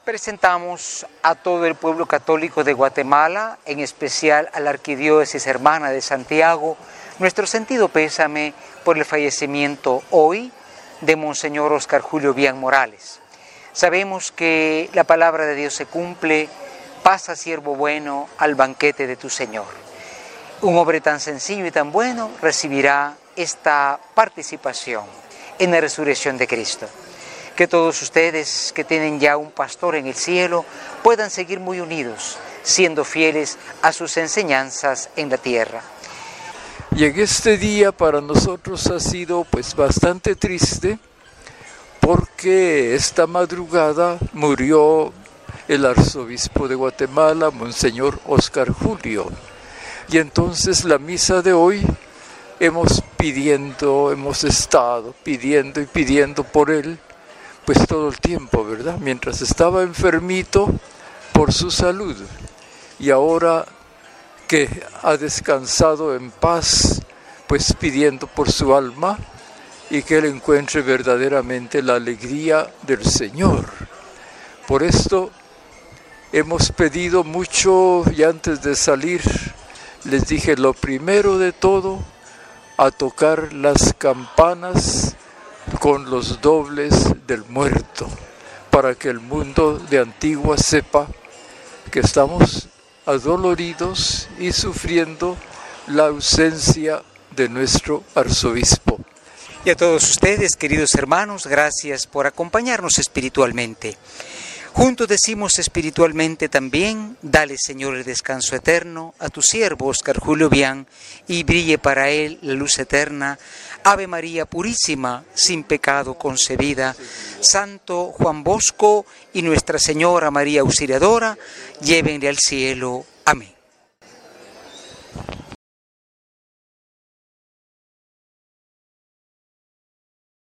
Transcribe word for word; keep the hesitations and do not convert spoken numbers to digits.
Presentamos a todo el pueblo católico de Guatemala, en especial a la Arquidiócesis Hermana de Santiago, nuestro sentido pésame por el fallecimiento hoy de Monseñor Óscar Julio Bián Morales. Sabemos que la palabra de Dios se cumple: pasa, siervo bueno, al banquete de tu Señor. Un hombre tan sencillo y tan bueno recibirá esta participación en la resurrección de Cristo. Que todos ustedes que tienen ya un pastor en el cielo puedan seguir muy unidos, siendo fieles a sus enseñanzas en la tierra. Y en este día para nosotros ha sido pues bastante triste, porque esta madrugada murió el arzobispo de Guatemala, Monseñor Óscar Julio. Y entonces la misa de hoy hemos pidiendo, hemos estado pidiendo y pidiendo por él, pues todo el tiempo, ¿verdad? Mientras estaba enfermito por su salud, y ahora que ha descansado en paz, pues pidiendo por su alma y que él encuentre verdaderamente la alegría del Señor. Por esto hemos pedido mucho, y antes de salir les dije, lo primero de todo, a tocar las campanas con los dobles del muerto, para que el mundo de Antigua sepa que estamos adoloridos y sufriendo la ausencia de nuestro arzobispo. Y a todos ustedes, queridos hermanos, gracias por acompañarnos espiritualmente. Juntos decimos espiritualmente también: dale, Señor, el descanso eterno a tu siervo Óscar Julio Bián, y brille para él la luz eterna. Ave María Purísima, sin pecado concebida. Santo Juan Bosco y Nuestra Señora María Auxiliadora, llévenle al cielo. Amén.